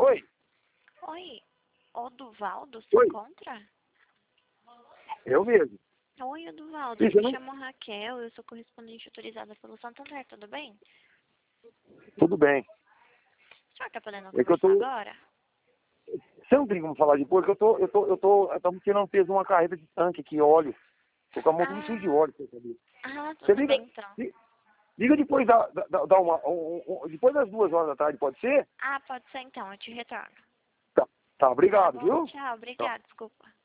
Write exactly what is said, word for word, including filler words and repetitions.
Oi? Oi, o Duvaldo se Oi? encontra? Eu mesmo. Oi, Duvaldo, eu Isso, eu me não... chamo Raquel, eu sou correspondente autorizada pelo Santander, tudo bem? Tudo bem. O senhor tá podendo É que eu conversar tô... agora? Você não tem como falar depois, que eu tô... Eu tô... Eu tô... Estamos tirando peso de uma carreta de tanque aqui, óleo. Tô com a mão tudo suja de Ah, óleo, você sabe? ah, Você tudo liga... bem então. li- Liga depois da, da, da uma... Um, um, depois das duas horas da tarde, pode ser? Ah, pode ser então, eu te retorno. Tá. Tá, Tá obrigado, bom, viu? tchau, Tchau. obrigada, desculpa.